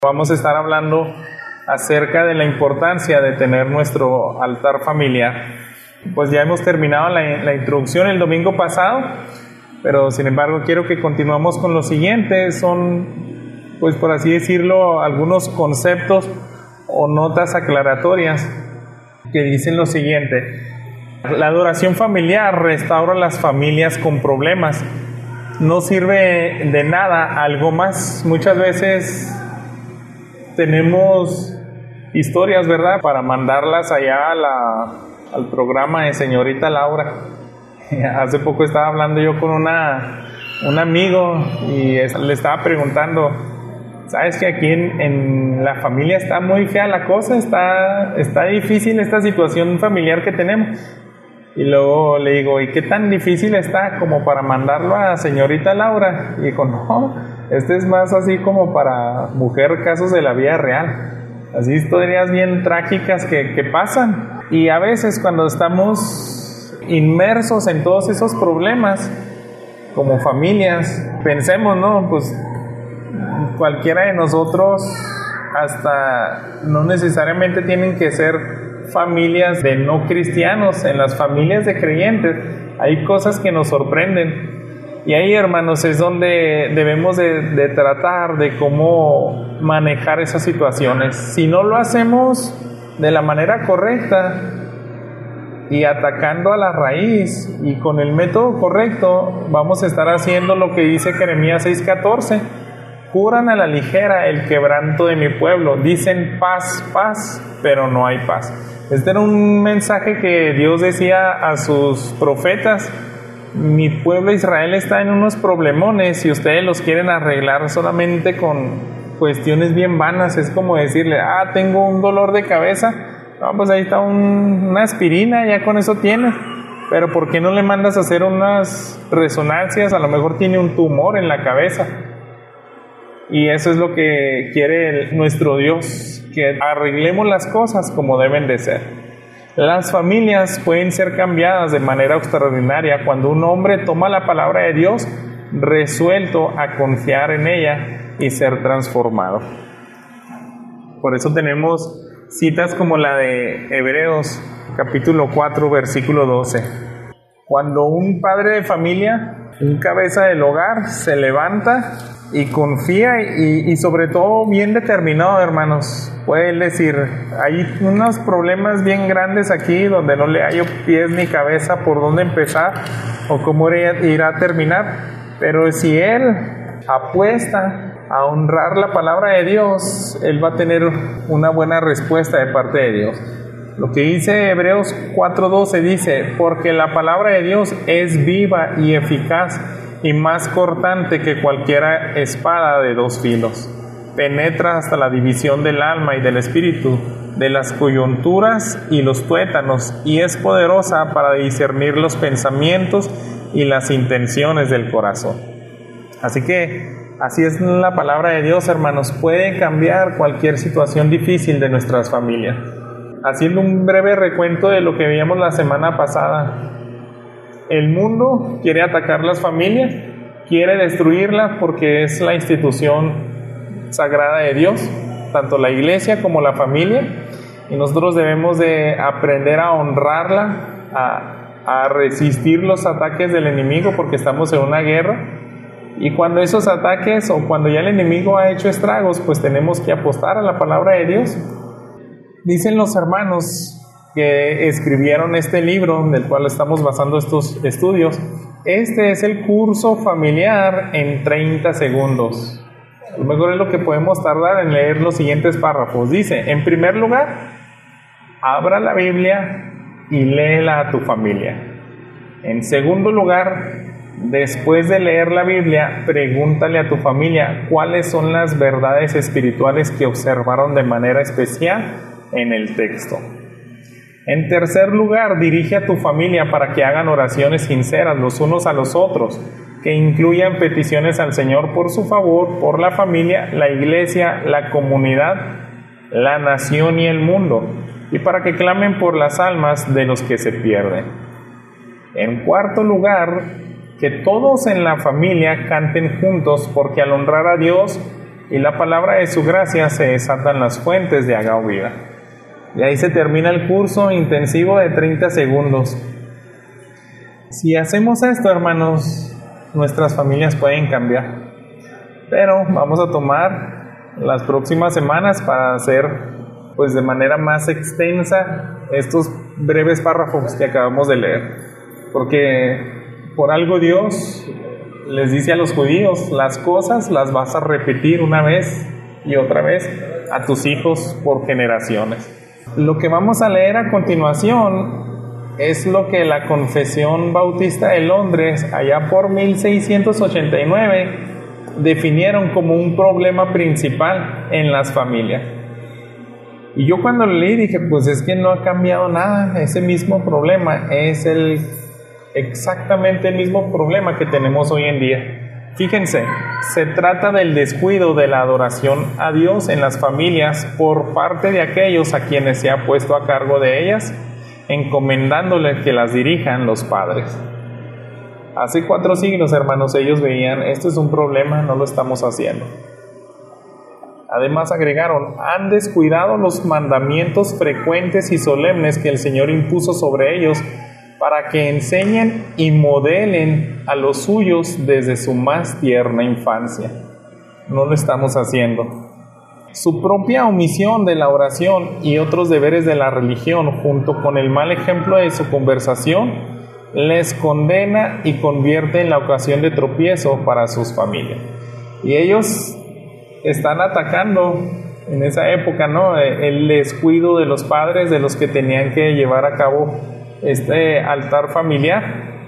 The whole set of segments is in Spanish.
Vamos a estar hablando acerca de la importancia de tener nuestro altar familiar. Pues ya hemos terminado la introducción el domingo pasado, pero sin embargo quiero que continuemos con lo siguiente. Son, pues por así decirlo, algunos conceptos o notas aclaratorias que dicen lo siguiente. La adoración familiar restaura las familias con problemas. No sirve de nada algo más. Muchas veces tenemos historias, ¿verdad?, para mandarlas allá al programa de señorita Laura. Hace poco estaba hablando yo con un amigo y le estaba preguntando, ¿sabes que aquí en la familia está muy fea la cosa? Está difícil esta situación familiar que tenemos. Y luego le digo, ¿y qué tan difícil está como para mandarlo a señorita Laura? Y dijo, no, este es más así como para mujer, casos de la vida real. Así historias bien trágicas que pasan. Y a veces cuando estamos inmersos en todos esos problemas, como familias, pensemos, ¿no? Pues cualquiera de nosotros, hasta no necesariamente tienen que ser familias de no cristianos. En las familias de creyentes hay cosas que nos sorprenden. Y ahí, hermanos, es donde debemos de tratar de cómo manejar esas situaciones. Si no lo hacemos de la manera correcta y atacando a la raíz y con el método correcto, vamos a estar haciendo lo que dice Jeremías 6:14. Curan a la ligera el quebranto de mi pueblo. Dicen paz, paz, pero no hay paz. Este era un mensaje que Dios decía a sus profetas. Mi pueblo Israel está en unos problemones y ustedes los quieren arreglar solamente con cuestiones bien vanas. Es como decirle, tengo un dolor de cabeza. No, pues ahí está una aspirina, ya con eso tiene. Pero ¿por qué no le mandas a hacer unas resonancias? A lo mejor tiene un tumor en la cabeza. Y eso es lo que quiere nuestro Dios, que arreglemos las cosas como deben de ser. Las familias pueden ser cambiadas de manera extraordinaria cuando un hombre toma la palabra de Dios resuelto a confiar en ella y ser transformado. Por eso tenemos citas como la de Hebreos capítulo 4 versículo 12. Cuando un padre de familia, un cabeza del hogar, se levanta y confía y sobre todo bien determinado, hermanos, puede decir, hay unos problemas bien grandes aquí donde no le hallo pies ni cabeza por dónde empezar o cómo irá a terminar, pero si él apuesta a honrar la palabra de Dios, él va a tener una buena respuesta de parte de Dios. Lo que dice Hebreos 4:12 dice, porque la palabra de Dios es viva y eficaz y más cortante que cualquier espada de dos filos. Penetra hasta la división del alma y del espíritu, de las coyunturas y los tuétanos, y es poderosa para discernir los pensamientos y las intenciones del corazón. Así que así es la palabra de Dios, hermanos, puede cambiar cualquier situación difícil de nuestras familias. Haciendo un breve recuento de lo que veíamos la semana pasada, el mundo quiere atacar las familias, quiere destruirlas porque es la institución sagrada de Dios, tanto la iglesia como la familia, y nosotros debemos de aprender a honrarla, a resistir los ataques del enemigo porque estamos en una guerra, y cuando esos ataques o cuando ya el enemigo ha hecho estragos, pues tenemos que apostar a la palabra de Dios. Dicen los hermanos que escribieron este libro del cual estamos basando estos estudios, este es el curso familiar en 30 segundos. A lo mejor es lo que podemos tardar en leer los siguientes párrafos. Dice, en primer lugar, abra la Biblia y léela a tu familia. En segundo lugar, después de leer la Biblia, pregúntale a tu familia cuáles son las verdades espirituales que observaron de manera especial en el texto. En tercer lugar, dirige a tu familia para que hagan oraciones sinceras los unos a los otros, que incluyan peticiones al Señor por su favor, por la familia, la iglesia, la comunidad, la nación y el mundo, y para que clamen por las almas de los que se pierden. En cuarto lugar, que todos en la familia canten juntos, porque al honrar a Dios, y la palabra de su gracia se desatan las fuentes de agua vida. Y ahí se termina el curso intensivo de 30 segundos. Si hacemos esto, hermanos, nuestras familias pueden cambiar. Pero vamos a tomar las próximas semanas para hacer, pues de manera más extensa, estos breves párrafos que acabamos de leer. Porque por algo Dios les dice a los judíos, las cosas las vas a repetir una vez y otra vez a tus hijos por generaciones. Lo que vamos a leer a continuación es lo que la Confesión Bautista de Londres, allá por 1689, definieron como un problema principal en las familias. Y yo cuando lo leí dije, pues es que no ha cambiado nada, ese mismo problema es exactamente el mismo problema que tenemos hoy en día. Fíjense, se trata del descuido de la adoración a Dios en las familias por parte de aquellos a quienes se ha puesto a cargo de ellas, encomendándoles que las dirijan los padres. Hace 4 siglos, hermanos, ellos veían, esto es un problema, no lo estamos haciendo. Además agregaron, han descuidado los mandamientos frecuentes y solemnes que el Señor impuso sobre ellos para que enseñen y modelen a los suyos desde su más tierna infancia. No lo estamos haciendo. Su propia omisión de la oración y otros deberes de la religión, junto con el mal ejemplo de su conversación, les condena y convierte en la ocasión de tropiezo para sus familias. Y ellos están atacando en esa época, ¿no?, el descuido de los padres, de los que tenían que llevar a cabo este altar familiar.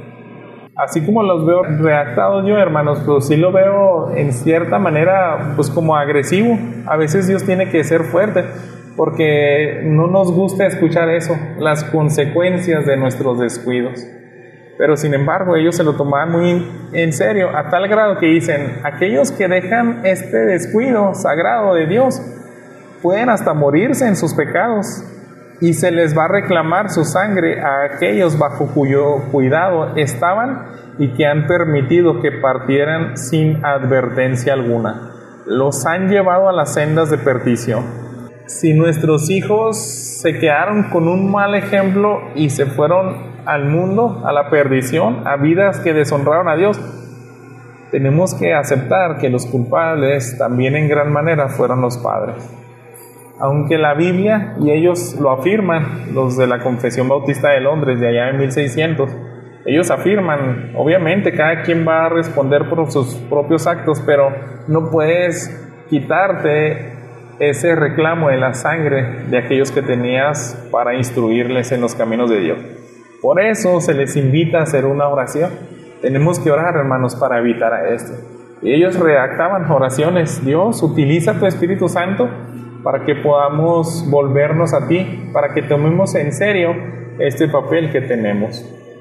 Así como los veo redactados yo, hermanos, pues sí lo veo en cierta manera pues como agresivo. A veces Dios tiene que ser fuerte porque no nos gusta escuchar eso, las consecuencias de nuestros descuidos. Pero sin embargo ellos se lo tomaban muy en serio, a tal grado que dicen, aquellos que dejan este descuido sagrado de Dios pueden hasta morirse en sus pecados, y se les va a reclamar su sangre a aquellos bajo cuyo cuidado estaban y que han permitido que partieran sin advertencia alguna. Los han llevado a las sendas de perdición. Si nuestros hijos se quedaron con un mal ejemplo y se fueron al mundo, a la perdición, a vidas que deshonraron a Dios, tenemos que aceptar que los culpables también en gran manera fueron los padres. Aunque la Biblia, y ellos lo afirman, los de la Confesión Bautista de Londres, de allá en 1600, ellos afirman, obviamente cada quien va a responder por sus propios actos, pero no puedes quitarte ese reclamo de la sangre de aquellos que tenías para instruirles en los caminos de Dios. Por eso se les invita a hacer una oración. Tenemos que orar, hermanos, para evitar a esto. Y ellos redactaban oraciones. Dios, utiliza tu Espíritu Santo para que podamos volvernos a ti, para que tomemos en serio este papel que tenemos.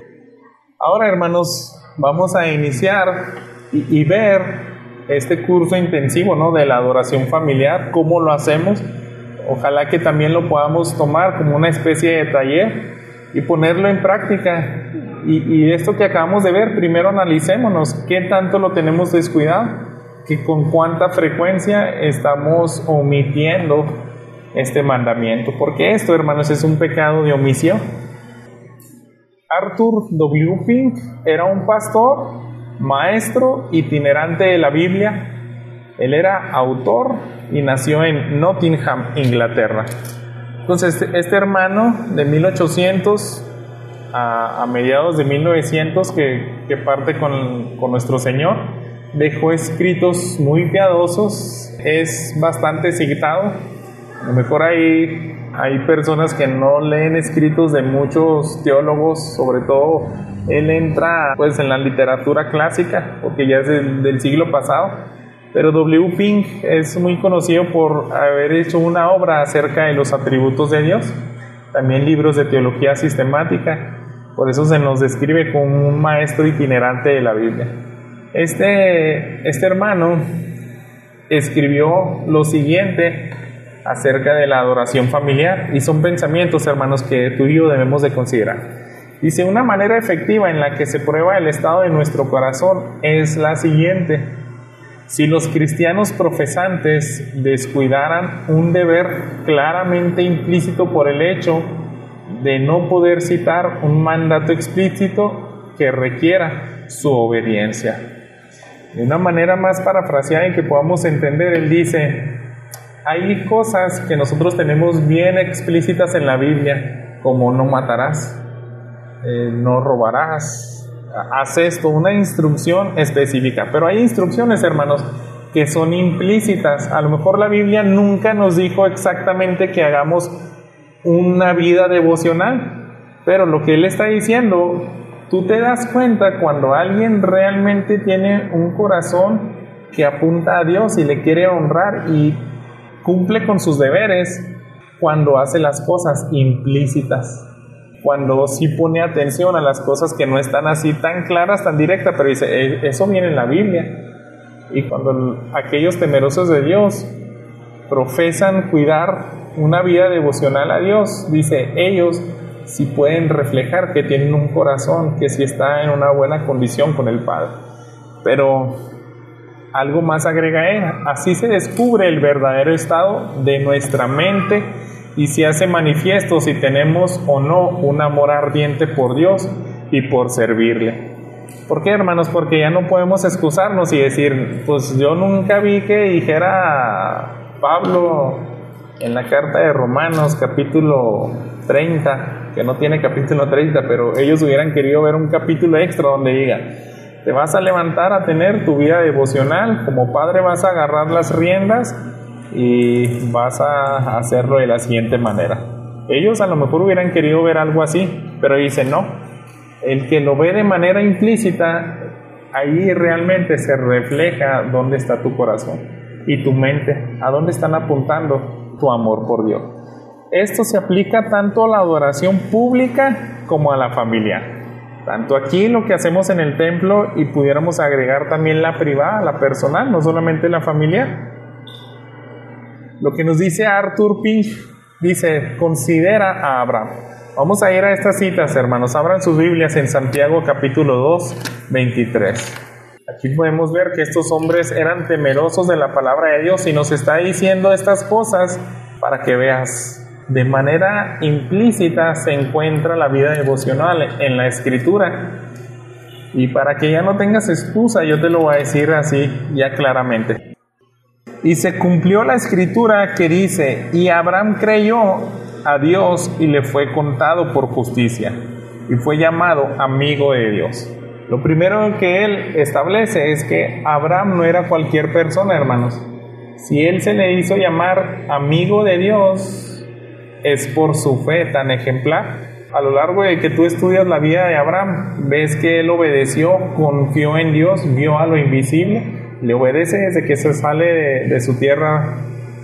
Ahora, hermanos, vamos a iniciar y ver este curso intensivo, ¿no?, de la adoración familiar, cómo lo hacemos. Ojalá que también lo podamos tomar como una especie de taller y ponerlo en práctica. Y esto que acabamos de ver, primero analicémonos qué tanto lo tenemos descuidado, que con cuánta frecuencia estamos omitiendo este mandamiento, porque esto, hermanos, es un pecado de omisión. Arthur W. Pink era un pastor, maestro itinerante de la Biblia. Él era autor y nació en Nottingham, Inglaterra. Entonces, este hermano de 1800 a mediados de 1900 que parte con nuestro Señor, dejó escritos muy piadosos, es bastante citado. A lo mejor hay personas que no leen escritos de muchos teólogos, sobre todo él entra pues en la literatura clásica, porque ya es del siglo pasado, pero W. Pink es muy conocido por haber hecho una obra acerca de los atributos de Dios, también libros de teología sistemática, por eso se nos describe como un maestro itinerante de la Biblia. Este hermano escribió lo siguiente acerca de la adoración familiar, y son pensamientos, hermanos, que tú y yo debemos de considerar. Dice, una manera efectiva en la que se prueba el estado de nuestro corazón es la siguiente: Si los cristianos profesantes descuidaran un deber claramente implícito por el hecho de no poder citar un mandato explícito que requiera su obediencia. De una manera más parafraseada y que podamos entender, él dice, hay cosas que nosotros tenemos bien explícitas en la Biblia, como no matarás, no robarás, haz esto, una instrucción específica. Pero hay instrucciones, hermanos, que son implícitas. A lo mejor la Biblia nunca nos dijo exactamente que hagamos una vida devocional, pero lo que él está diciendo, tú te das cuenta cuando alguien realmente tiene un corazón que apunta a Dios y le quiere honrar y cumple con sus deberes, cuando hace las cosas implícitas, cuando sí pone atención a las cosas que no están así tan claras, tan directas, pero dice, eso viene en la Biblia. Y cuando aquellos temerosos de Dios profesan cuidar una vida devocional a Dios, dice, ellos sí pueden reflejar que tienen un corazón que sí está en una buena condición con el Padre. Pero algo más agrega él, así se descubre el verdadero estado de nuestra mente y se hace manifiesto si tenemos o no un amor ardiente por Dios y por servirle. ¿Por qué, hermanos? Porque ya no podemos excusarnos y decir, pues yo nunca vi que dijera Pablo en la carta de Romanos capítulo 30, que no tiene capítulo 30, pero ellos hubieran querido ver un capítulo extra donde diga, te vas a levantar a tener tu vida devocional, como padre vas a agarrar las riendas y vas a hacerlo de la siguiente manera. Ellos a lo mejor hubieran querido ver algo así, pero dicen no, el que lo ve de manera implícita, ahí realmente se refleja dónde está tu corazón y tu mente, a dónde están apuntando tu amor por Dios. Esto se aplica tanto a la adoración pública como a la familiar. Tanto aquí lo que hacemos en el templo y pudiéramos agregar también la privada, la personal, no solamente la familiar. Lo que nos dice Arthur Pink, dice, considera a Abraham. Vamos a ir a estas citas, hermanos. Abran sus Biblias en Santiago capítulo 2, 23. Aquí podemos ver que estos hombres eran temerosos de la palabra de Dios y nos está diciendo estas cosas para que veas. De manera implícita se encuentra la vida devocional en la Escritura. Y para que ya no tengas excusa, yo te lo voy a decir así ya claramente. Y se cumplió la Escritura que dice, y Abraham creyó a Dios y le fue contado por justicia, y fue llamado amigo de Dios. Lo primero que él establece es que Abraham no era cualquier persona, hermanos. Si él se le hizo llamar amigo de Dios, es por su fe tan ejemplar. A lo largo de que tú estudias la vida de Abraham, ves que él obedeció, confió en Dios, vio a lo invisible, le obedece desde que se sale de su tierra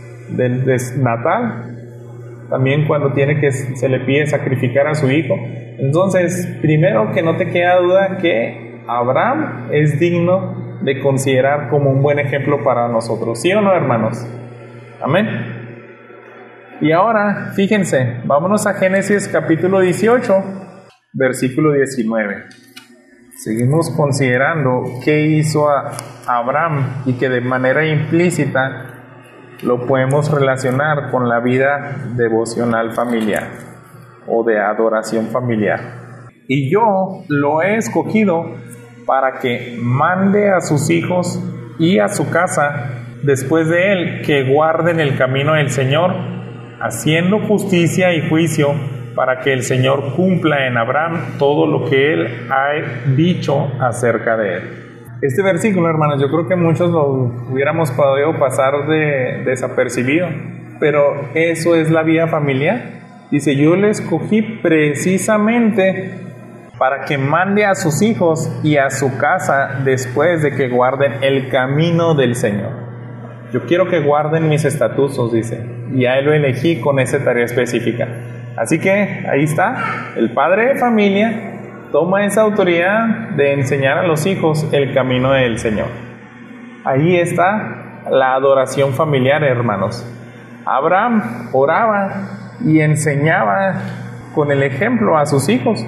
natal, también cuando se le pide sacrificar a su hijo. Entonces, primero que no te queda duda que Abraham es digno de considerar como un buen ejemplo para nosotros, ¿sí o no, hermanos? Amén. Y ahora, fíjense, vámonos a Génesis capítulo 18, versículo 19. Seguimos considerando qué hizo a Abraham y que de manera implícita lo podemos relacionar con la vida devocional familiar o de adoración familiar. Y yo lo he escogido para que mande a sus hijos y a su casa después de él que guarden el camino del Señor, haciendo justicia y juicio, para que el Señor cumpla en Abraham todo lo que Él ha dicho acerca de él. Este versículo, hermanos, yo creo que muchos lo hubiéramos podido pasar desapercibido, pero eso es la vida familiar. Dice, yo le escogí precisamente para que mande a sus hijos y a su casa después de que guarden el camino del Señor. Yo quiero que guarden mis estatutos, dice, y a él lo elegí con esa tarea específica. Así que ahí está, el padre de familia toma esa autoridad de enseñar a los hijos el camino del Señor. Ahí está la adoración familiar, hermanos. Abraham oraba y enseñaba con el ejemplo a sus hijos.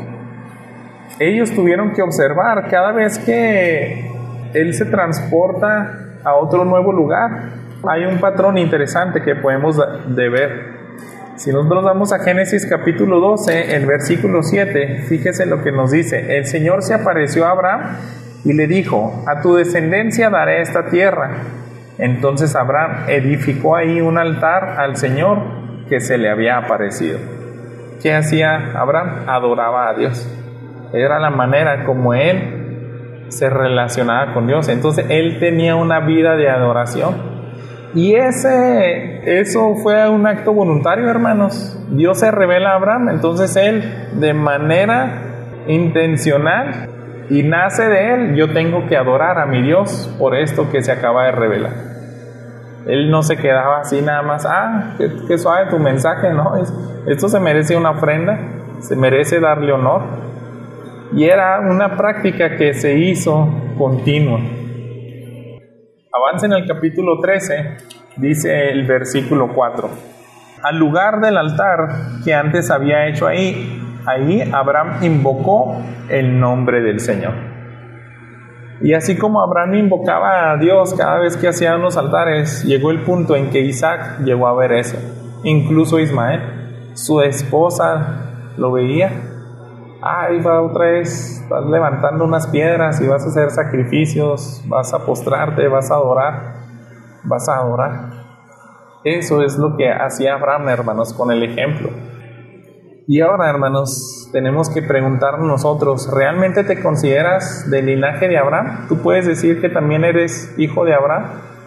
Ellos tuvieron que observar cada vez que él se transporta a otro nuevo lugar. Hay un patrón interesante que podemos de ver. Si nosotros vamos a Génesis capítulo 12, el versículo 7, fíjese lo que nos dice. El Señor se apareció a Abraham y le dijo: a tu descendencia daré esta tierra. Entonces Abraham edificó ahí un altar al Señor que se le había aparecido. ¿Qué hacía Abraham? Adoraba a Dios. Era la manera como él se relacionaba con Dios. Entonces él tenía una vida de adoración. Y eso fue un acto voluntario, hermanos. Dios se revela a Abraham, entonces él, de manera intencional, y nace de él: yo tengo que adorar a mi Dios por esto que se acaba de revelar. Él no se quedaba así nada más: qué suave tu mensaje, ¿no? Esto se merece una ofrenda, se merece darle honor. Y era una práctica que se hizo continua. Avance en el capítulo 13, dice el versículo 4. Al lugar del altar que antes había hecho ahí Abraham invocó el nombre del Señor. Y así como Abraham invocaba a Dios cada vez que hacía unos altares, llegó el punto en que Isaac llegó a ver eso. Incluso Ismael, su esposa, lo veía. Va otra vez, estás levantando unas piedras y vas a hacer sacrificios, vas a postrarte, vas a adorar. Eso es lo que hacía Abraham, hermanos, con el ejemplo. Y ahora, hermanos, tenemos que preguntarnos nosotros: ¿realmente te consideras del linaje de Abraham? ¿Tú puedes decir que también eres hijo de Abraham?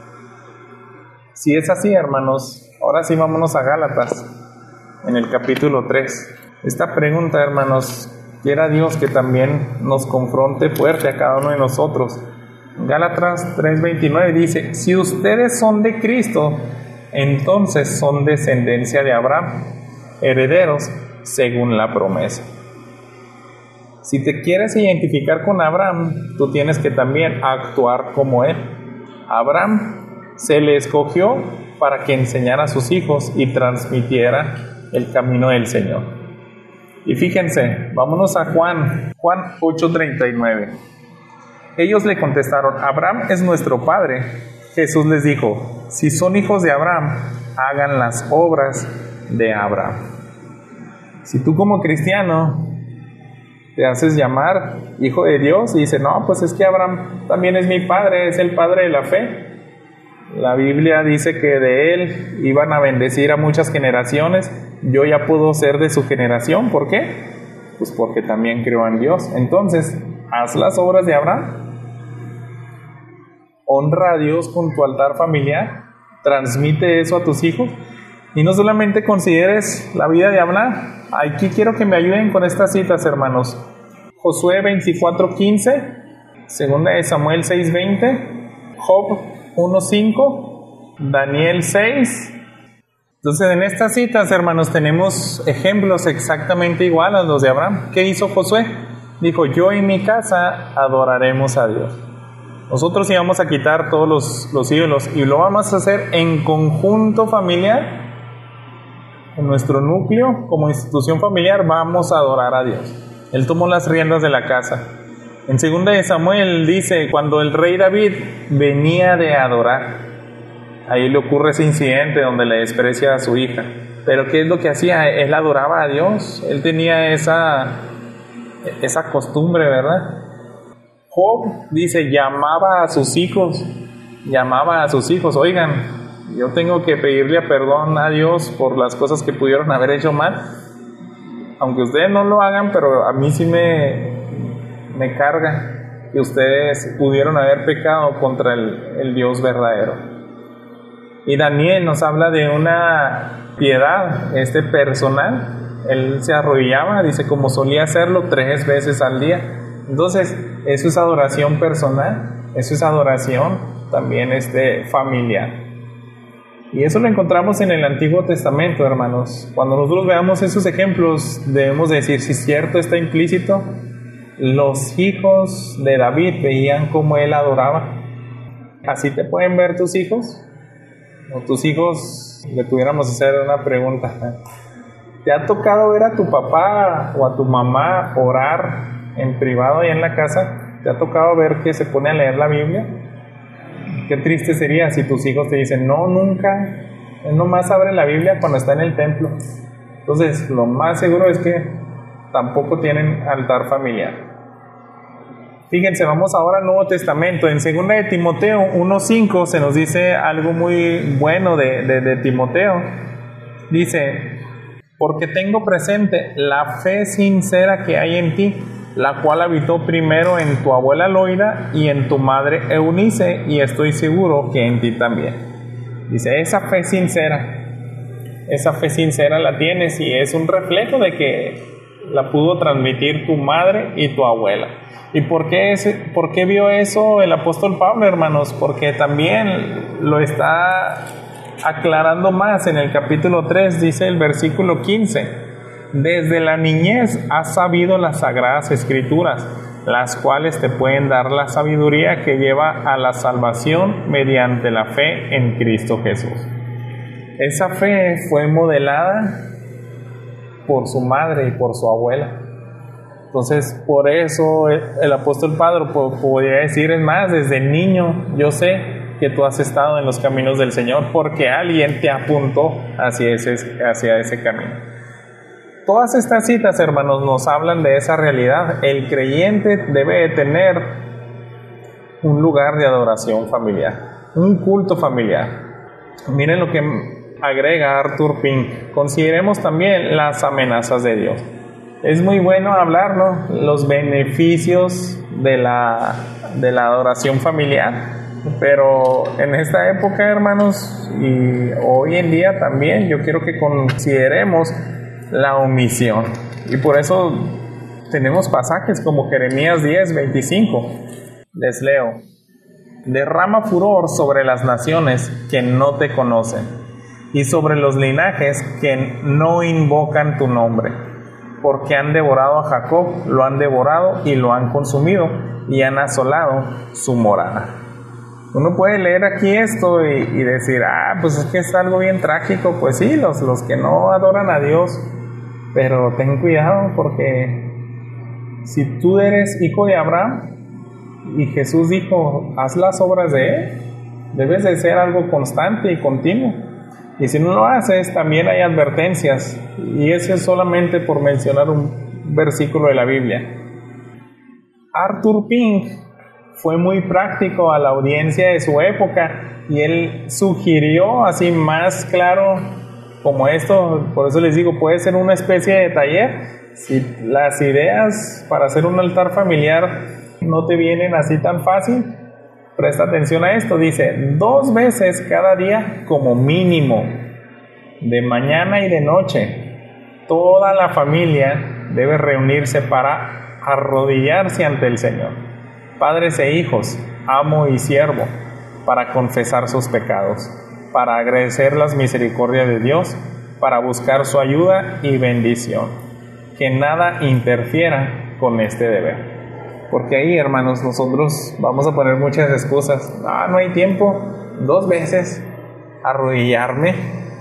Si es así, hermanos, ahora sí vámonos a Gálatas, en el capítulo 3. Esta pregunta, hermanos, quiera Dios que también nos confronte fuerte a cada uno de nosotros. Gálatas 3:29 dice: si ustedes son de Cristo, entonces son descendencia de Abraham, herederos según la promesa. Si te quieres identificar con Abraham, tú tienes que también actuar como él. Abraham se le escogió para que enseñara a sus hijos y transmitiera el camino del Señor. Y fíjense, vámonos a Juan 8:39. Ellos le contestaron: Abraham es nuestro padre. Jesús les dijo: si son hijos de Abraham, hagan las obras de Abraham. Si tú como cristiano te haces llamar hijo de Dios y dices: no, pues es que Abraham también es mi padre, es el padre de la fe. La Biblia dice que de él iban a bendecir a muchas generaciones. Yo ya puedo ser de su generación. ¿Por qué? Pues porque también creo en Dios. Entonces, haz las obras de Abraham. Honra a Dios con tu altar familiar. Transmite eso a tus hijos. Y no solamente consideres la vida de Abraham. Aquí quiero que me ayuden con estas citas, hermanos. Josué 24:15, 2 de Samuel 6:20, Job 1:5, Daniel 6. Entonces, en estas citas, hermanos, tenemos ejemplos exactamente iguales a los de Abraham. ¿Qué hizo Josué? Dijo: yo y mi casa adoraremos a Dios. Nosotros íbamos a quitar todos los ídolos y lo vamos a hacer en conjunto familiar. En nuestro núcleo, como institución familiar, vamos a adorar a Dios. Él tomó las riendas de la casa. En 2 de Samuel dice: cuando el rey David venía de adorar, ahí le ocurre ese incidente donde le desprecia a su hija. Pero ¿qué es lo que hacía? Él adoraba a Dios. Él tenía esa costumbre, ¿verdad? Job dice: llamaba a sus hijos. Oigan, yo tengo que pedirle perdón a Dios por las cosas que pudieron haber hecho mal. Aunque ustedes no lo hagan, pero a mí sí me carga que ustedes pudieron haber pecado contra el Dios verdadero. Y Daniel nos habla de una piedad personal. Él se arrodillaba, dice, como solía hacerlo 3 veces al día. Entonces, eso es adoración personal, eso es adoración también familiar. Y eso lo encontramos en el Antiguo Testamento, hermanos. Cuando nosotros veamos esos ejemplos, debemos decir: si es cierto, está implícito. Los hijos de David veían cómo él adoraba. ¿Así te pueden ver tus hijos? O tus hijos, le pudiéramos hacer una pregunta: ¿te ha tocado ver a tu papá o a tu mamá orar en privado y en la casa? ¿Te ha tocado ver que se pone a leer la Biblia? Qué triste sería si tus hijos te dicen, no, nunca, él nomás abre la Biblia cuando está en el templo. Entonces, lo más seguro es que tampoco tienen altar familiar. Fíjense, vamos ahora al Nuevo Testamento. En 2 de Timoteo 1:5 se nos dice algo muy bueno de Timoteo. Dice, porque tengo presente la fe sincera que hay en ti, la cual habitó primero en tu abuela Loida y en tu madre Eunice, y estoy seguro que en ti también. Dice, esa fe sincera la tienes, y es un reflejo de que la pudo transmitir tu madre y tu abuela. ¿Y por qué vio eso el apóstol Pablo, hermanos? Porque también lo está aclarando más en el capítulo 3, dice el versículo 15: desde la niñez has sabido las sagradas escrituras, las cuales te pueden dar la sabiduría que lleva a la salvación mediante la fe en Cristo Jesús. Esa fe fue modelada por su madre y por su abuela. Entonces, por eso el apóstol Pablo podría decir, es más, desde niño yo sé que tú has estado en los caminos del Señor, porque alguien te apuntó hacia ese camino. Todas estas citas, hermanos, nos hablan de esa realidad. El creyente debe tener un lugar de adoración familiar, un culto familiar. Miren lo que agrega Arthur Pink. Consideremos también las amenazas de Dios. Es muy bueno hablar, ¿no?, los beneficios de la adoración familiar, pero en esta época, hermanos, y hoy en día también, yo quiero que consideremos la omisión. Y por eso tenemos pasajes como Jeremías 10:25. Les leo: derrama furor sobre las naciones que no te conocen, y sobre los linajes que no invocan tu nombre. Porque han devorado a Jacob, lo han devorado y lo han consumido, y han asolado su morada. Uno puede leer aquí esto y decir, pues es que es algo bien trágico. Pues sí, los que no adoran a Dios, pero ten cuidado, porque si tú eres hijo de Abraham y Jesús dijo, haz las obras de él, debes de ser algo constante y continuo. Y si no lo haces, también hay advertencias, y eso es solamente por mencionar un versículo de la Biblia. Arthur Pink fue muy práctico a la audiencia de su época, y él sugirió así más claro como esto. Por eso les digo, puede ser una especie de taller. Si las ideas para hacer un altar familiar no te vienen así tan fácil, presta atención a esto. Dice, 2 veces cada día como mínimo, de mañana y de noche, toda la familia debe reunirse para arrodillarse ante el Señor, padres e hijos, amo y siervo, para confesar sus pecados, para agradecer las misericordias de Dios, para buscar su ayuda y bendición. Que nada interfiera con este deber. Porque ahí, hermanos, nosotros vamos a poner muchas excusas. No hay tiempo. 2 veces arrodillarme.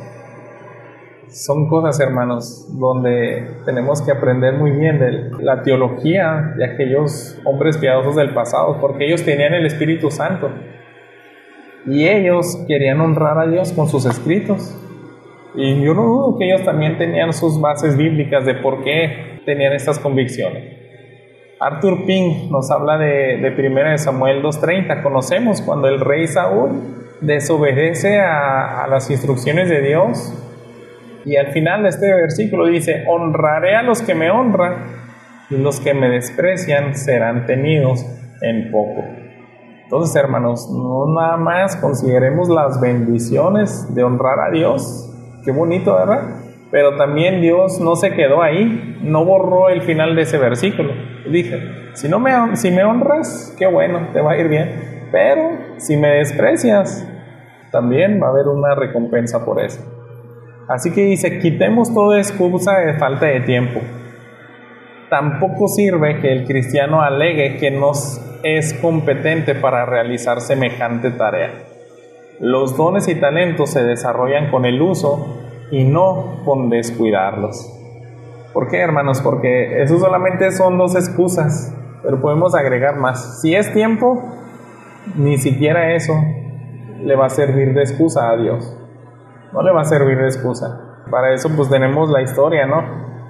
Son cosas, hermanos, donde tenemos que aprender muy bien de la teología de aquellos hombres piadosos del pasado, porque ellos tenían el Espíritu Santo y ellos querían honrar a Dios con sus escritos. Y yo no dudo que ellos también tenían sus bases bíblicas de por qué tenían estas convicciones. Arthur Pink nos habla de 1 Samuel 2:30. Conocemos cuando el rey Saúl desobedece a las instrucciones de Dios, y al final de este versículo dice, honraré a los que me honran, y los que me desprecian serán tenidos en poco. Entonces, hermanos, no nada más consideremos las bendiciones de honrar a Dios. Qué bonito, ¿verdad? Pero también Dios no se quedó ahí, no borró el final de ese versículo. Dije, si me honras, qué bueno, te va a ir bien. Pero si me desprecias, también va a haber una recompensa por eso. Así que dice, quitemos toda excusa de falta de tiempo. Tampoco sirve que el cristiano alegue que no es competente para realizar semejante tarea. Los dones y talentos se desarrollan con el uso y no con descuidarlos. ¿Por qué, hermanos? Porque eso solamente son 2 excusas, pero podemos agregar más. Si es tiempo, ni siquiera eso le va a servir de excusa a Dios. No le va a servir de excusa. Para eso pues tenemos la historia, ¿no?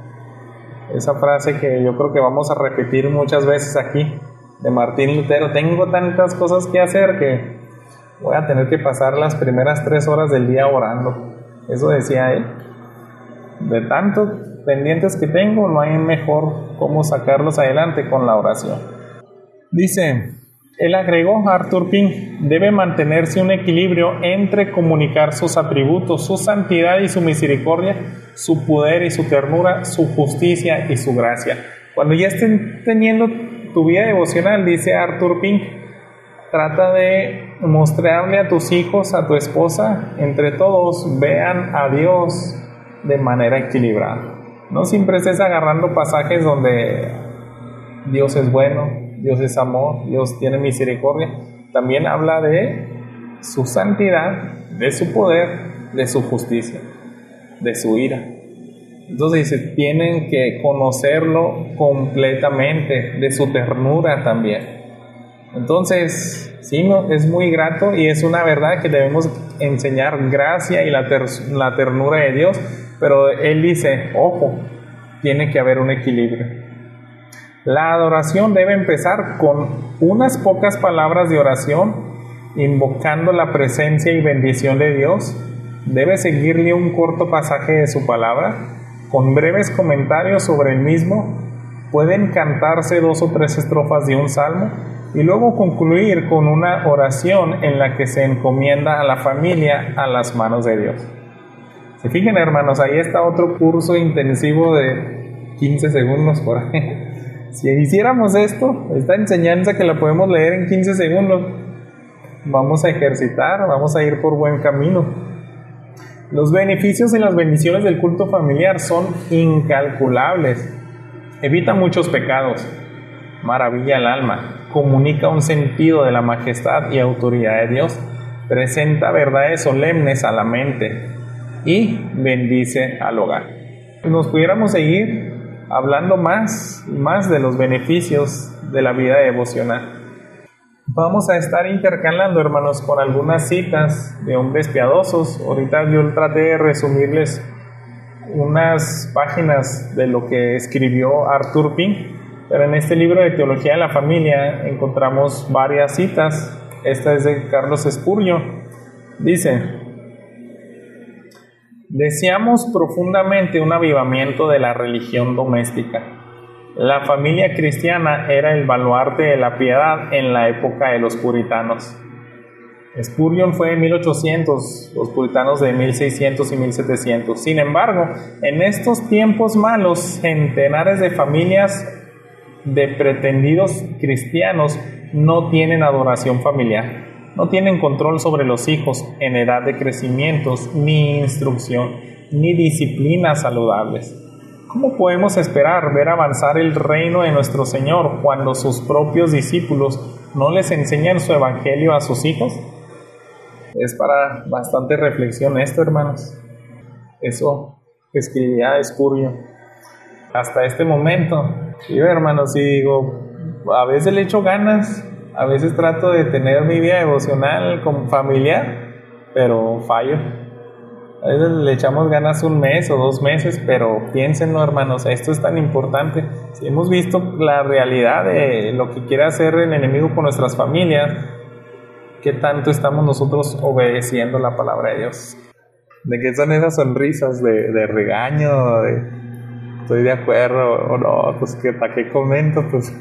Esa frase que yo creo que vamos a repetir muchas veces aquí, de Martín Lutero: tengo tantas cosas que hacer que voy a tener que pasar las primeras 3 horas del día orando. Eso decía él. De tantos pendientes que tengo, no hay mejor cómo sacarlos adelante con la oración. Dice, él agregó, Arthur Pink, debe mantenerse un equilibrio entre comunicar sus atributos, su santidad y su misericordia, su poder y su ternura, su justicia y su gracia. Cuando ya estén teniendo tu vida devocional, dice Arthur Pink, trata de mostrarle a tus hijos, a tu esposa, entre todos, vean a Dios de manera equilibrada. No siempre estés agarrando pasajes donde Dios es bueno, Dios es amor, Dios tiene misericordia. También habla de su santidad, de su poder, de su justicia, de su ira. Entonces dice, tienen que conocerlo completamente, de su ternura también. Entonces, sí, es muy grato y es una verdad que debemos enseñar gracia y la ternura de Dios, pero él dice, ojo, tiene que haber un equilibrio. La adoración debe empezar con unas pocas palabras de oración, invocando la presencia y bendición de Dios. Debe seguirle un corto pasaje de su palabra, con breves comentarios sobre el mismo. Pueden cantarse 2 o 3 estrofas de un salmo y luego concluir con una oración en la que se encomienda a la familia a las manos de Dios. Se fijen, hermanos, ahí está otro curso intensivo de 15 segundos por ahí. Si hiciéramos esto, esta enseñanza que la podemos leer en 15 segundos, vamos a ejercitar, vamos a ir por buen camino. Los beneficios y las bendiciones del culto familiar son incalculables. Evita muchos pecados, maravilla el alma, comunica un sentido de la majestad y autoridad de Dios, presenta verdades solemnes a la mente y bendice al hogar. Nos pudiéramos seguir hablando más de los beneficios de la vida devocional. Vamos a estar intercalando, hermanos, con algunas citas de hombres piadosos. Ahorita yo traté de resumirles unas páginas de lo que escribió Arthur Pink, pero en este libro de Teología de la Familia encontramos varias citas. Esta es de Carlos Spurgeon. Dice: deseamos profundamente un avivamiento de la religión doméstica. La familia cristiana era el baluarte de la piedad en la época de los puritanos. Spurgeon fue en 1800, los puritanos de 1600 y 1700. Sin embargo, en estos tiempos malos, centenares de familias de pretendidos cristianos no tienen adoración familiar, no tienen control sobre los hijos en edad de crecimientos, ni instrucción, ni disciplinas saludables. ¿Cómo podemos esperar ver avanzar el reino de nuestro Señor cuando sus propios discípulos no les enseñan su evangelio a sus hijos? Es para bastante reflexión esto, hermanos. Eso escribía Spurgeon. Hasta este momento, yo, hermanos, sí digo, a veces le echo ganas, a veces trato de tener mi vida devocional como familiar, pero fallo. A veces le echamos ganas 1 mes o 2 meses, pero piénsenlo, hermanos, esto es tan importante. Si hemos visto la realidad de lo que quiere hacer el enemigo con nuestras familias, ¿qué tanto estamos nosotros obedeciendo la palabra de Dios? ¿De qué son esas sonrisas de regaño, de estoy de acuerdo o no? Pues que para qué comento, pues.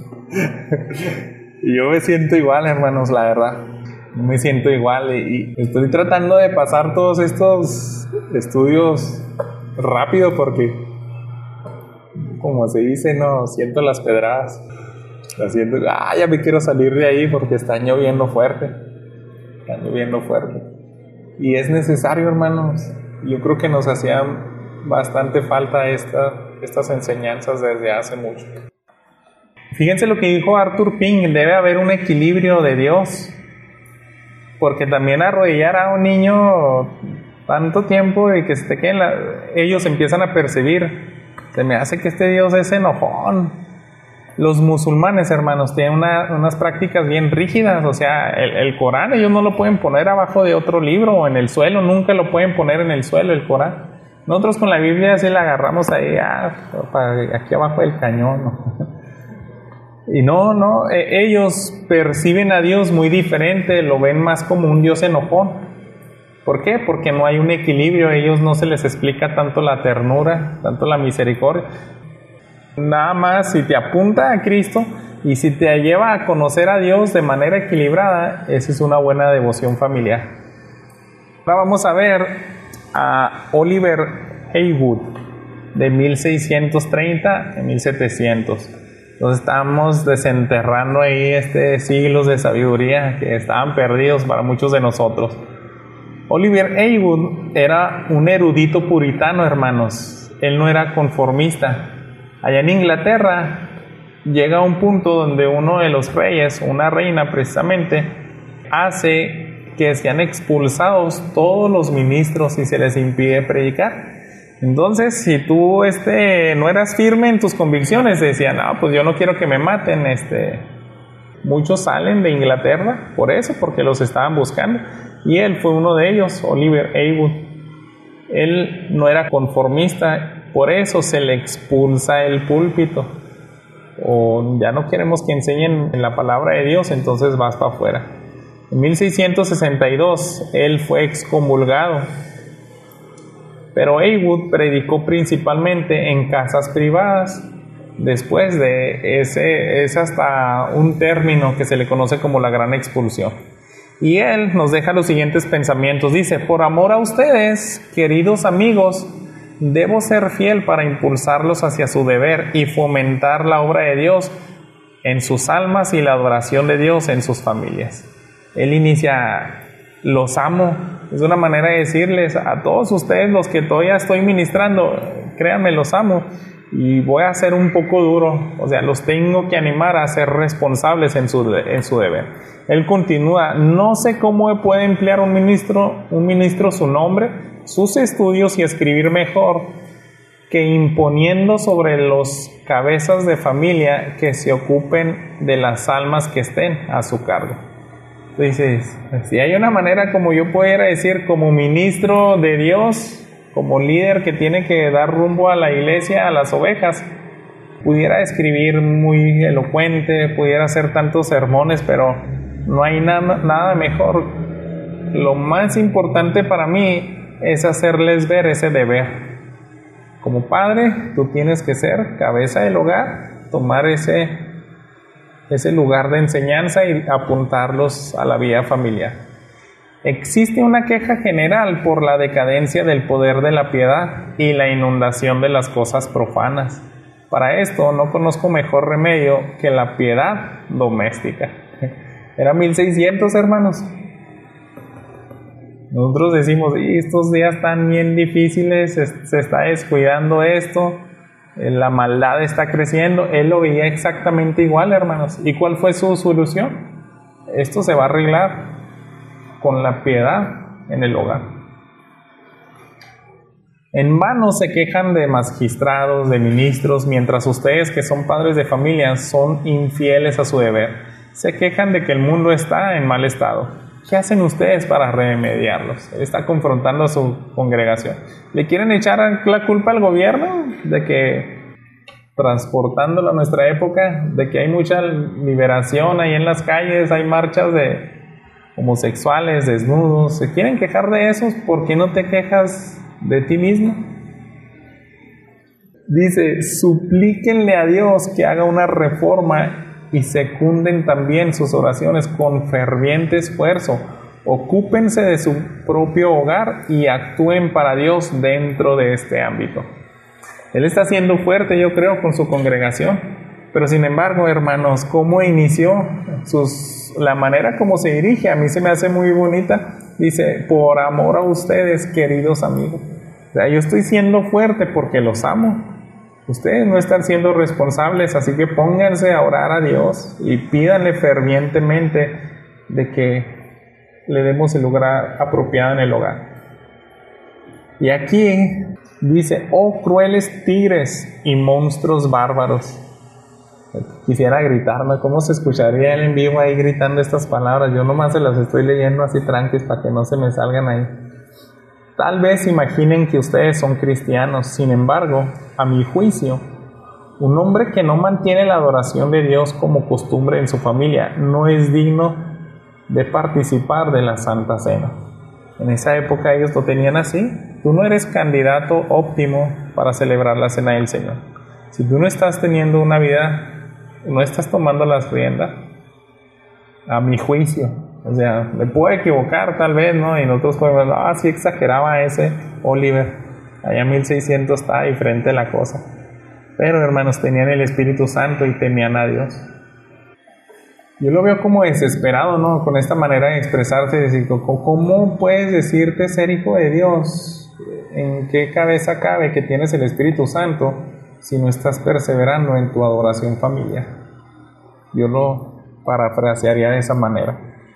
Y yo me siento igual, hermanos, la verdad. Yo me siento igual y estoy tratando de pasar todos estos estudios rápido porque, como se dice, no, siento las pedradas. Las siento, ya me quiero salir de ahí porque está lloviendo fuerte. Está lloviendo fuerte. Y es necesario, hermanos. Yo creo que nos hacían bastante falta estas enseñanzas desde hace mucho. Fíjense lo que dijo Arthur Pink: debe haber un equilibrio de Dios, porque también arrodillar a un niño tanto tiempo y que se te queden ellos empiezan a percibir, se me hace que este Dios es enojón, Los musulmanes, hermanos, tienen unas prácticas bien rígidas. O sea, el Corán ellos no lo pueden poner abajo de otro libro o en el suelo. Nunca lo pueden poner en el suelo, el Corán. Nosotros con la Biblia sí la agarramos ahí, aquí abajo del cañón, ¿no? Y ellos perciben a Dios muy diferente, lo ven más como un Dios enojón. ¿Por qué? Porque no hay un equilibrio, a ellos no se les explica tanto la ternura, tanto la misericordia. Nada más si te apunta a Cristo y si te lleva a conocer a Dios de manera equilibrada, esa es una buena devoción familiar. Ahora vamos a ver a Oliver Heywood de 1630 a 1700. Entonces estamos desenterrando ahí siglos de sabiduría que estaban perdidos para muchos de nosotros. Oliver Heywood era un erudito puritano, hermanos. Él no era conformista. Allá en Inglaterra llega un punto donde uno de los reyes, una reina precisamente, hace que sean expulsados todos los ministros y se les impide predicar. Entonces, si tú no eras firme en tus convicciones, decían, no, pues yo no quiero que me maten. Muchos salen de Inglaterra por eso, porque los estaban buscando. Y él fue uno de ellos, Oliver Heywood. Él no era conformista, por eso se le expulsa el púlpito. O ya no queremos que enseñen la palabra de Dios, entonces vas para afuera. En 1662 él fue excomulgado. Pero Heywood predicó principalmente en casas privadas. Después de es hasta un término que se le conoce como la gran expulsión. Y él nos deja los siguientes pensamientos. Dice: por amor a ustedes, queridos amigos, debo ser fiel para impulsarlos hacia su deber y fomentar la obra de Dios en sus almas y la adoración de Dios en sus familias. Él inicia: los amo. Es una manera de decirles a todos ustedes, los que todavía estoy ministrando, créanme, los amo. Y voy a ser un poco duro, o sea, los tengo que animar a ser responsables en su deber. Él continúa: no sé cómo puede emplear un ministro su nombre, sus estudios y escribir mejor que imponiendo sobre los cabezas de familia que se ocupen de las almas que estén a su cargo. Entonces, si hay una manera como yo pudiera decir, como ministro de Dios, como líder que tiene que dar rumbo a la iglesia, a las ovejas, pudiera escribir muy elocuente, pudiera hacer tantos sermones, pero no hay nada mejor. Lo más importante para mí es hacerles ver ese deber. Como padre, tú tienes que ser cabeza del hogar, tomar ese lugar de enseñanza y apuntarlos a la vida familiar. Existe una queja general por la decadencia del poder de la piedad y la inundación de las cosas profanas. Para esto no conozco mejor remedio que la piedad doméstica. Era 1600, hermanos. Nosotros decimos: estos días están bien difíciles, se está descuidando esto, la maldad está creciendo. Él lo veía exactamente igual, hermanos. ¿Y cuál fue su solución? Esto se va a arreglar con la piedad en el hogar. En vano se quejan de magistrados, de ministros, mientras ustedes, que son padres de familia, son infieles a su deber. Se quejan de que el mundo está en mal estado. ¿Qué hacen ustedes para remediarlos? Está confrontando a su congregación. ¿Le quieren echar la culpa al gobierno de que, transportándolo a nuestra época, de que hay mucha liberación ahí en las calles, hay marchas de homosexuales, desnudos? ¿Se quieren quejar de esos? ¿Por qué no te quejas de ti mismo? Dice: suplíquenle a Dios que haga una reforma y secunden también sus oraciones con ferviente esfuerzo. Ocúpense de su propio hogar y actúen para Dios dentro de este ámbito. Él está siendo fuerte, yo creo, con su congregación. Pero sin embargo, hermanos, ¿cómo inició? La manera como se dirige, a mí se me hace muy bonita. Dice: por amor a ustedes, queridos amigos. O sea, yo estoy siendo fuerte porque los amo. Ustedes no están siendo responsables, así que pónganse a orar a Dios y pídanle fervientemente de que le demos el lugar apropiado en el hogar. Y aquí dice: oh crueles tigres y monstruos bárbaros. Quisiera gritar, ¿no? ¿Cómo se escucharía él en vivo ahí gritando estas palabras? Yo nomás se las estoy leyendo así tranquilos para que no se me salgan ahí. Tal vez imaginen que ustedes son cristianos, sin embargo, a mi juicio, un hombre que no mantiene la adoración de Dios como costumbre en su familia no es digno de participar de la Santa Cena. En esa época ellos lo tenían así. Tú no eres candidato óptimo para celebrar la Cena del Señor. Si tú no estás teniendo una vida, no estás tomando las riendas, a mi juicio, o sea, me puedo equivocar tal vez, ¿no? Y nosotros podemos, sí exageraba ese Oliver, allá 1600 está diferente la cosa. Pero hermanos, tenían el Espíritu Santo y temían a Dios. Yo lo veo como desesperado, ¿no? Con esta manera de expresarse, decir, ¿cómo puedes decirte ser hijo de Dios? ¿En qué cabeza cabe que tienes el Espíritu Santo si no estás perseverando en tu adoración familiar? Yo lo parafrasearía de esa manera.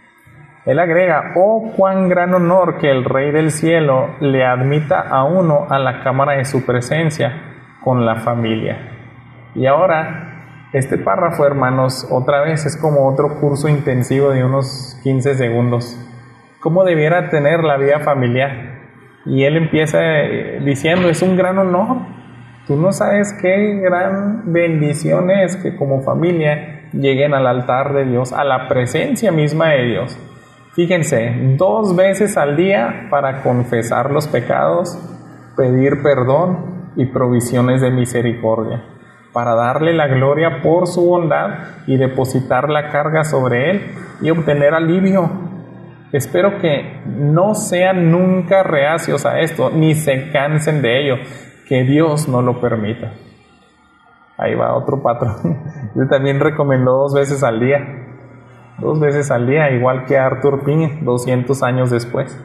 Él agrega, oh, cuán gran honor que el Rey del Cielo le admita a uno a la cámara de su presencia con la familia. Y ahora, este párrafo, hermanos, otra vez es como otro curso intensivo de unos 15 segundos. ¿Cómo debiera tener la vida familiar? Y él empieza diciendo, es un gran honor. Tú no sabes qué gran bendición es que como familia lleguen al altar de Dios, a la presencia misma de Dios. Fíjense, 2 veces al día para confesar los pecados, pedir perdón y provisiones de misericordia, para darle la gloria por su bondad y depositar la carga sobre él y obtener alivio. Espero que no sean nunca reacios a esto, ni se cansen de ello, que Dios no lo permita. Ahí va otro patrón. Él también recomendó 2 veces al día. 2 veces al día, igual que Arthur Pink 200 años después.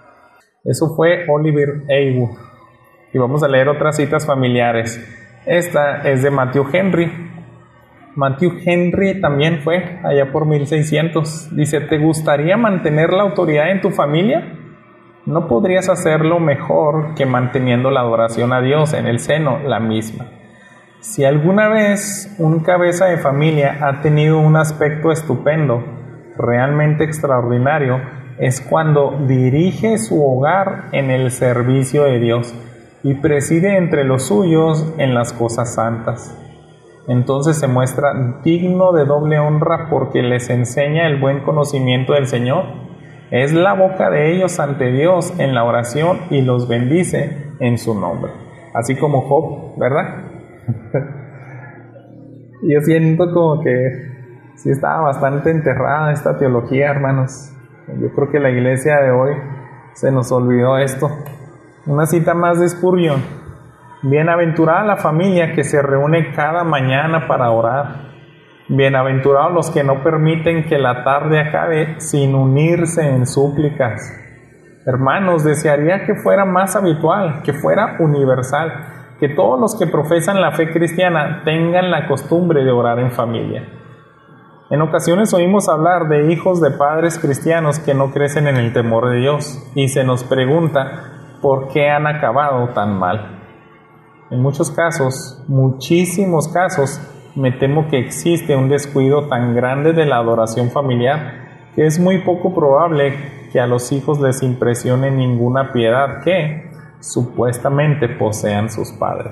Eso fue Oliver Heywood. Y vamos a leer otras citas familiares. Esta es de Matthew Henry. Matthew Henry también fue allá por 1600. Dice, ¿te gustaría mantener la autoridad en tu familia? No podrías hacerlo mejor que manteniendo la adoración a Dios en el seno la misma. Si alguna vez un cabeza de familia ha tenido un aspecto estupendo, realmente extraordinario, es cuando dirige su hogar en el servicio de Dios y preside entre los suyos en las cosas santas. Entonces se muestra digno de doble honra porque les enseña el buen conocimiento del Señor. Es la boca de ellos ante Dios en la oración y los bendice en su nombre. Así como Job, ¿verdad? Yo siento como que sí estaba bastante enterrada esta teología, hermanos. Yo creo que la iglesia de hoy se nos olvidó esto. Una cita más de Spurgeon. Bienaventurada la familia que se reúne cada mañana para orar. Bienaventurados los que no permiten que la tarde acabe sin unirse en súplicas. Hermanos, desearía que fuera más habitual, que fuera universal, que todos los que profesan la fe cristiana tengan la costumbre de orar en familia. En ocasiones oímos hablar de hijos de padres cristianos que no crecen en el temor de Dios y se nos pregunta por qué han acabado tan mal. En muchos casos, muchísimos casos, me temo que existe un descuido tan grande de la adoración familiar que es muy poco probable que a los hijos les impresione ninguna piedad que supuestamente posean sus padres.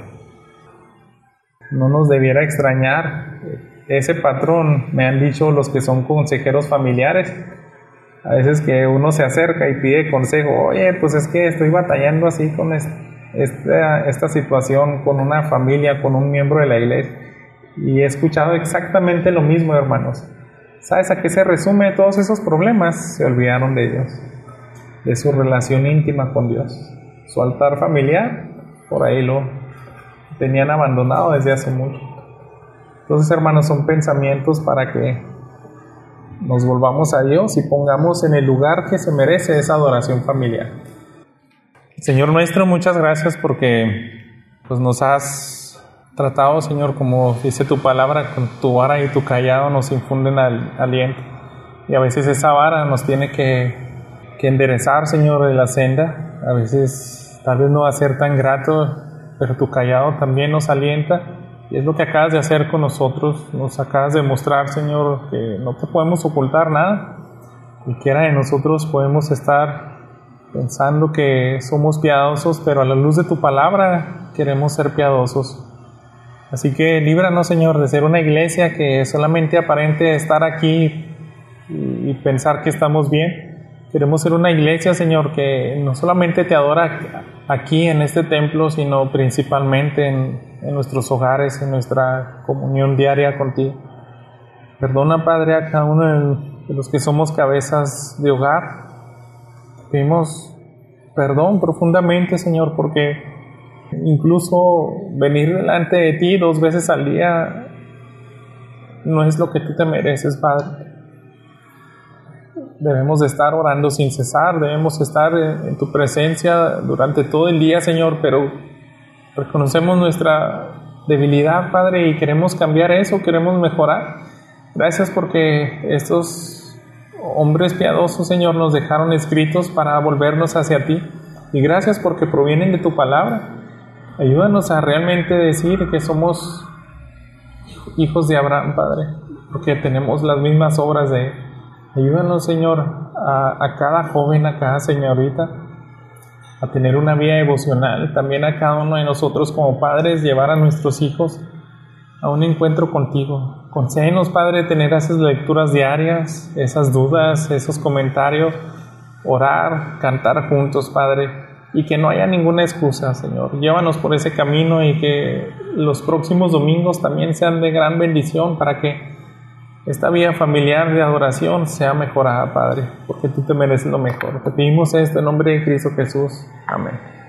No nos debiera extrañar ese patrón. Me han dicho los que son consejeros familiares, a veces que uno se acerca y pide consejo. Oye, pues es que estoy batallando así con esta situación, con una familia, con un miembro de la iglesia. Y he escuchado exactamente lo mismo, hermanos. ¿Sabes a qué se resume todos esos problemas? Se olvidaron de Dios, de su relación íntima con Dios. Su altar familiar, por ahí lo tenían abandonado desde hace mucho. Entonces, hermanos, son pensamientos para que nos volvamos a Dios y pongamos en el lugar que se merece esa adoración familiar. Señor nuestro, muchas gracias porque pues, nos has tratado, Señor, como dice tu palabra, con tu vara y tu callado nos infunden aliento. Y a veces esa vara nos tiene que enderezar, Señor, de la senda. A veces tal vez no va a ser tan grato, pero tu callado también nos alienta Y es lo que acabas de hacer con nosotros. Nos acabas de mostrar, Señor, que no te podemos ocultar nada. Cualquiera de nosotros podemos estar pensando que somos piadosos, pero a la luz de tu palabra queremos ser piadosos. Así que líbranos, Señor, de ser una iglesia que solamente aparente estar aquí y pensar que estamos bien. Queremos ser una iglesia, Señor, que no solamente te adora aquí en este templo, sino principalmente en nuestros hogares, en nuestra comunión diaria contigo. Perdona, Padre, a cada uno de los que somos cabezas de hogar. Pedimos perdón profundamente, Señor, porque incluso venir delante de ti 2 veces al día no es lo que tú te mereces, Padre. Debemos de estar orando sin cesar, debemos estar en tu presencia durante todo el día, Señor, pero reconocemos nuestra debilidad, Padre, y queremos cambiar eso, queremos mejorar. Gracias porque estos hombres piadosos, Señor, nos dejaron escritos para volvernos hacia ti. Y gracias porque provienen de tu palabra. Ayúdanos a realmente decir que somos hijos de Abraham, Padre, porque tenemos las mismas obras de él. Ayúdanos, Señor, a cada joven, a cada señorita, a tener una vida devocional. También a cada uno de nosotros como padres, llevar a nuestros hijos a un encuentro contigo. Concédenos, Padre, tener esas lecturas diarias, esas dudas, esos comentarios, orar, cantar juntos, Padre, y que no haya ninguna excusa, Señor. Llévanos por ese camino y que los próximos domingos también sean de gran bendición para que esta vida familiar de adoración sea mejorada, Padre, porque tú te mereces lo mejor. Te pedimos esto en nombre de Cristo Jesús. Amén.